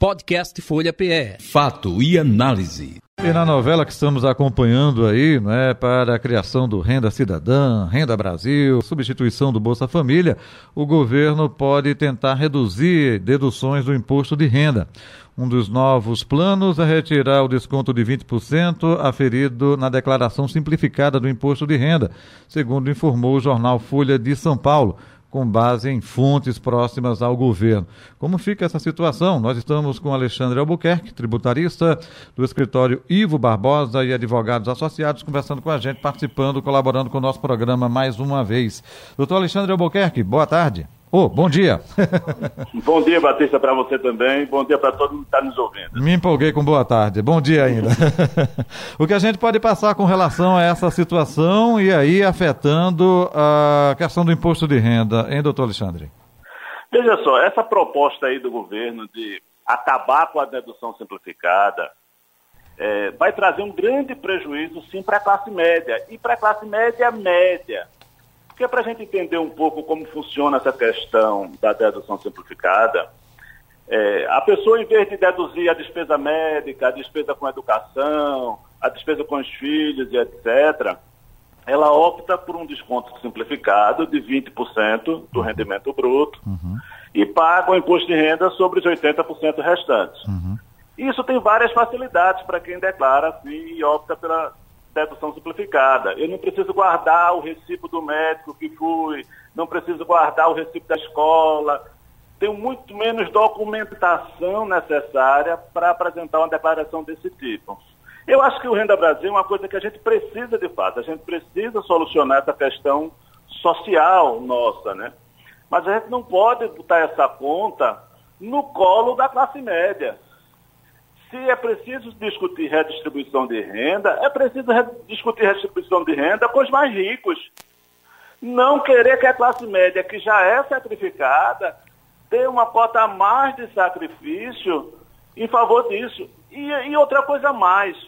Podcast Folha PE. Fato e análise. E na novela que estamos acompanhando aí, para a criação do Renda Cidadã, Renda Brasil, substituição do Bolsa Família, o governo pode tentar reduzir deduções do imposto de renda. Um dos novos planos é retirar o desconto de 20% aferido na declaração simplificada do imposto de renda, segundo informou o jornal Folha de São Paulo, com base em fontes próximas ao governo. Como fica essa situação? Nós estamos com Alexandre Albuquerque, tributarista do escritório Ivo Barbosa e advogados associados, conversando com a gente, participando, colaborando com o nosso programa mais uma vez. Doutor Alexandre Albuquerque, boa tarde. Bom dia. Bom dia, Batista, para você também. Bom dia para todo mundo que está nos ouvindo. Me empolguei com boa tarde. Bom dia ainda. O que a gente pode passar com relação a essa situação e aí afetando a questão do imposto de renda, hein, doutor Alexandre? Veja só, essa proposta aí do governo de acabar com a dedução simplificada vai trazer um grande prejuízo, sim, para a classe média. E para a classe média. Porque para a gente entender um pouco como funciona essa questão da dedução simplificada, a pessoa, em vez de deduzir a despesa médica, a despesa com educação, a despesa com os filhos e etc., ela opta por um desconto simplificado de 20% do rendimento bruto e paga o imposto de renda sobre os 80% restantes. Isso tem várias facilidades para quem declara assim, e opta pela dedução simplificada. Eu não preciso guardar o recibo do médico que fui, não preciso guardar o recibo da escola, tenho muito menos documentação necessária para apresentar uma declaração desse tipo. Eu acho que o Renda Brasil é uma coisa que a gente precisa de fato, a gente precisa solucionar essa questão social nossa, né? Mas a gente não pode botar essa conta no colo da classe média. Se é preciso discutir redistribuição de renda, é preciso discutir redistribuição de renda com os mais ricos. Não querer que a classe média, que já é sacrificada, dê uma cota a mais de sacrifício em favor disso. E outra coisa a mais,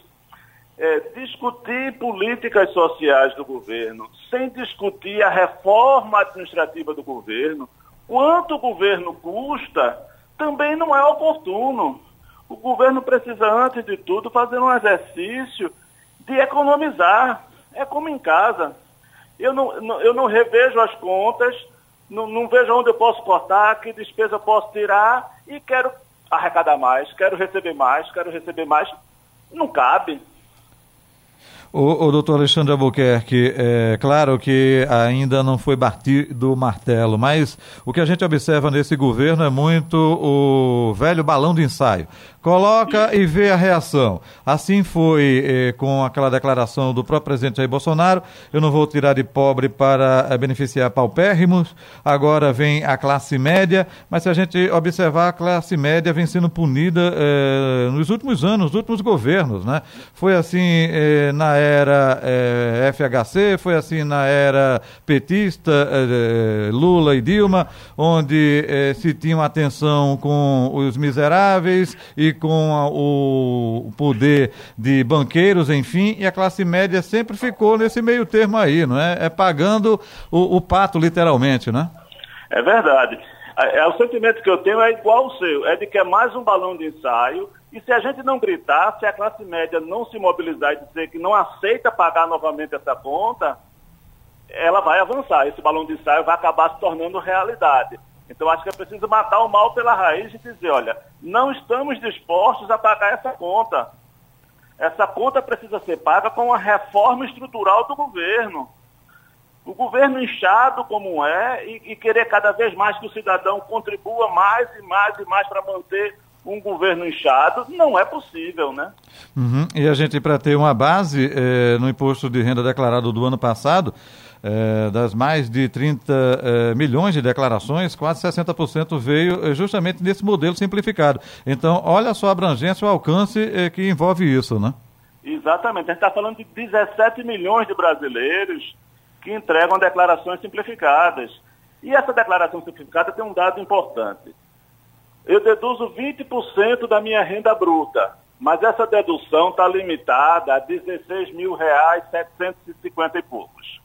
discutir políticas sociais do governo, sem discutir a reforma administrativa do governo, quanto o governo custa, também não é oportuno. O governo precisa, antes de tudo, fazer um exercício de economizar. É como em casa. Eu não revejo as contas, não vejo onde eu posso cortar, que despesa eu posso tirar e quero arrecadar mais, quero receber mais. Não cabe. O doutor Alexandre Albuquerque, é claro que ainda não foi batido o martelo, mas o que a gente observa nesse governo é muito o velho balão de ensaio. Coloca e vê a reação. Assim foi com aquela declaração do próprio presidente Jair Bolsonaro: eu não vou tirar de pobre para beneficiar paupérrimos. Agora vem a classe média, mas se a gente observar, a classe média vem sendo punida nos últimos anos, nos últimos governos, né? Foi assim na era FHC, foi assim na era petista, Lula e Dilma, onde se tinha uma atenção com os miseráveis e com o poder de banqueiros, enfim, e a classe média sempre ficou nesse meio termo aí, não é? Pagando o pato, literalmente, né? É verdade. O sentimento que eu tenho é igual ao seu, é de que é mais um balão de ensaio, e se a gente não gritar, se a classe média não se mobilizar e dizer que não aceita pagar novamente essa conta, ela vai avançar. Esse balão de ensaio vai acabar se tornando realidade. Então, acho que é preciso matar o mal pela raiz e dizer, olha, não estamos dispostos a pagar essa conta. Essa conta precisa ser paga com uma reforma estrutural do governo. O governo inchado como e querer cada vez mais que o cidadão contribua mais e mais para manter um governo inchado, não é possível, né? E a gente, para ter uma base no imposto de renda declarado do ano passado, das mais de 30 milhões de declarações, quase 60% veio justamente nesse modelo simplificado. Então, olha só a abrangência, o alcance que envolve isso, né? Exatamente. A gente está falando de 17 milhões de brasileiros que entregam declarações simplificadas. E essa declaração simplificada tem um dado importante. Eu deduzo 20% da minha renda bruta, mas essa dedução está limitada a R$16.750 e poucos.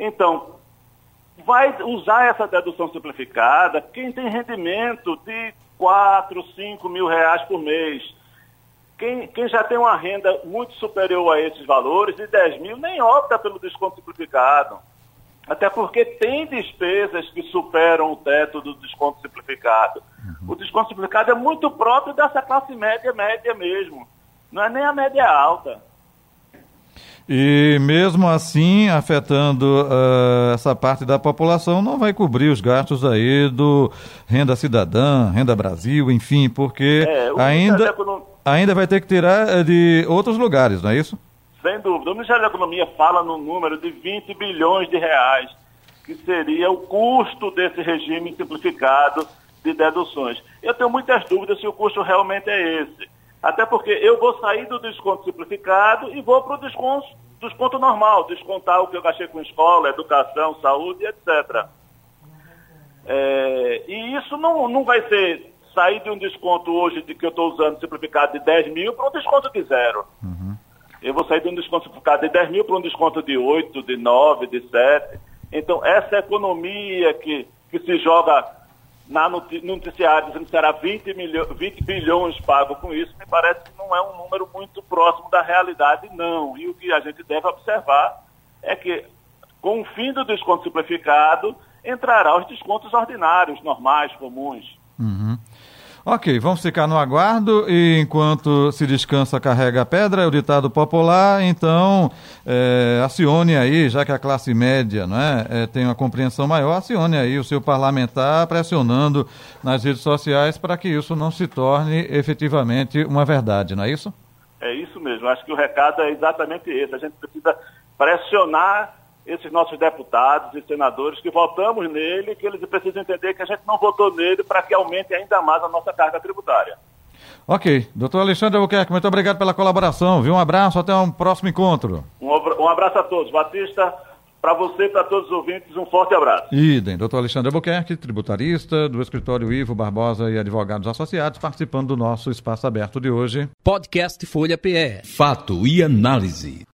Então, vai usar essa dedução simplificada quem tem rendimento de 4, 5 mil reais por mês. Quem já tem uma renda muito superior a esses valores, de 10 mil, nem opta pelo desconto simplificado. Até porque tem despesas que superam o teto do desconto simplificado. O desconto simplificado é muito próprio dessa classe média mesmo. Não é nem a média alta. E mesmo assim, afetando essa parte da população, não vai cobrir os gastos aí do Renda Cidadã, Renda Brasil, enfim, porque ainda vai ter que tirar de outros lugares, não é isso? Sem dúvida. O Ministério da Economia fala no número de 20 bilhões de reais, que seria o custo desse regime simplificado de deduções. Eu tenho muitas dúvidas se o custo realmente é esse. Até porque eu vou sair do desconto simplificado e vou para o desconto normal, descontar o que eu gastei com escola, educação, saúde, etc. E isso não vai ser sair de um desconto hoje de que eu estou usando simplificado de 10 mil para um desconto de 0. Eu vou sair de um desconto simplificado de 10 mil para um desconto de 8, de 9, de 7. Então, essa economia que se joga no noticiário dizendo que será 20 bilhões pago com isso, me parece que não é um número muito próximo da realidade, não. E o que a gente deve observar é que, com o fim do desconto simplificado, entrará os descontos ordinários, normais, comuns. Ok, vamos ficar no aguardo e enquanto se descansa carrega a pedra, é o ditado popular, então acione aí, já que a classe média tem uma compreensão maior, acione aí o seu parlamentar pressionando nas redes sociais para que isso não se torne efetivamente uma verdade, não é isso? É isso mesmo, acho que o recado é exatamente esse, a gente precisa pressionar esses nossos deputados e senadores que votamos nele, que eles precisam entender que a gente não votou nele para que aumente ainda mais a nossa carga tributária. Ok. Doutor Alexandre Albuquerque, muito obrigado pela colaboração, viu? Um abraço, até um próximo encontro. Um abraço a todos. Batista, para você e para todos os ouvintes, um forte abraço. Idem. Doutor Alexandre Albuquerque, tributarista do escritório Ivo Barbosa e Advogados Associados, participando do nosso Espaço Aberto de hoje. Podcast Folha PE. Fato e análise.